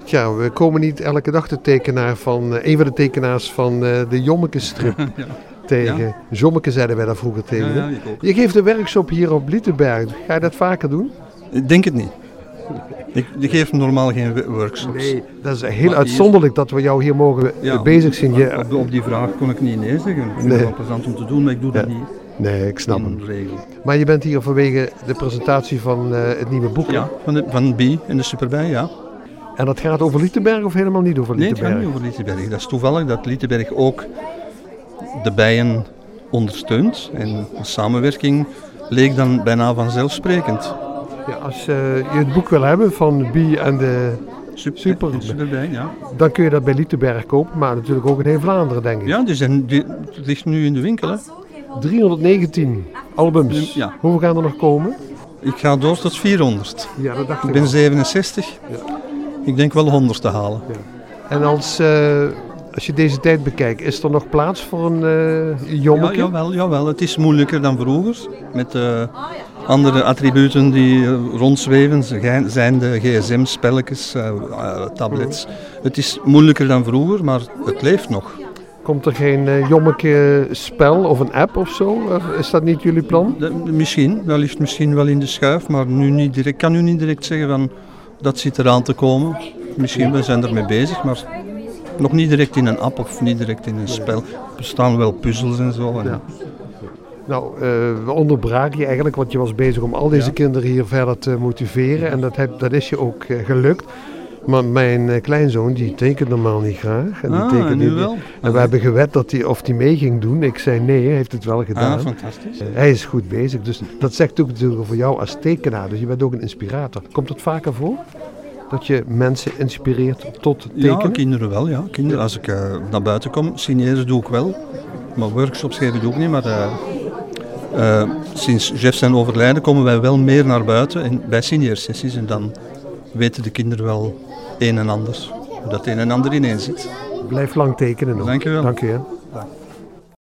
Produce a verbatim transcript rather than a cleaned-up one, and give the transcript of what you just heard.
Tja, we komen niet elke dag de tekenaar van, uh, een van de tekenaars van uh, de Jommeke-strip ja. tegen. Ja. Jommeke zeiden wij daar vroeger tegen. Ja, ja, je geeft een workshop hier op Lietenberg. Ga je dat vaker doen? Ik denk het niet. Ik, ik geef normaal geen workshops. Nee, dat is heel maar uitzonderlijk hier, dat we jou hier mogen ja, bezig zien. Je, op, op die vraag kon ik niet nee zeggen. Ik vind nee. het wel plezant om te doen, maar ik doe ja. dat niet. Nee, ik snap hem. Maar je bent hier vanwege de presentatie van uh, het nieuwe boek. Ja, van, de, van B en de Superbij, ja. En dat gaat over Lietenberg of helemaal niet over Lietenberg? Nee, het gaat niet over Lietenberg. Dat is toevallig dat Lietenberg ook de bijen ondersteunt. En de samenwerking leek dan bijna vanzelfsprekend. Ja, als uh, je het boek wil hebben van B en de Super, super, Superbij, ja. Dan kun je dat bij Lietenberg kopen, maar natuurlijk ook in heel Vlaanderen, denk ik. Ja, die zijn, die, het ligt nu in de winkel, hè. driehonderdnegentien albums. Ja. Hoeveel gaan er nog komen? Ik ga door tot vierhonderd. Ja, dat dacht ik. Ik ben al. zevenenzestig. Ja. Ik denk wel honderd te halen. Ja. En als, uh, als je deze tijd bekijkt, is er nog plaats voor een uh, jommeke? Ja, jawel, jawel. Het is moeilijker dan vroeger. Met uh, andere attributen die uh, rondzweven, zijn de gsm, spelletjes, uh, uh, tablets. Mm. Het is moeilijker dan vroeger, maar het leeft nog. Komt er geen uh, jommeke spel of een app of zo? Of is dat niet jullie plan? De, misschien, dat ligt misschien wel in de schuif, maar nu niet direct, ik kan nu niet direct zeggen van dat zit eraan te komen. Misschien, we zijn ermee bezig, maar nog niet direct in een app of niet direct in een spel. Er bestaan wel puzzels en zo. En ja. Nou, uh, we onderbraken je eigenlijk, want je was bezig om al deze ja. kinderen hier verder te motiveren. Ja. En dat, heb, dat is je ook uh, gelukt. Maar mijn uh, kleinzoon, die tekent normaal niet graag. En die ah, tekent nu niet, wel. En we hebben gewet dat hij, of hij mee ging doen. Ik zei nee, hij heeft het wel gedaan. Ah, fantastisch. Uh, hij is goed bezig, dus dat zegt ook natuurlijk voor jou als tekenaar. Dus je bent ook een inspirator. Komt het vaker voor? Dat je mensen inspireert tot tekenen? Ja, kinderen wel, ja. Kinderen, als ik uh, naar buiten kom, signeren doe ik wel. Maar workshops geven doe ik niet, maar... Uh, Uh, sinds Jeff zijn overlijden komen wij wel meer naar buiten en bij signeersessies en dan weten de kinderen wel een en ander, hoe dat een en ander ineen zit. Blijf lang tekenen nog. Dank je wel. Dank je.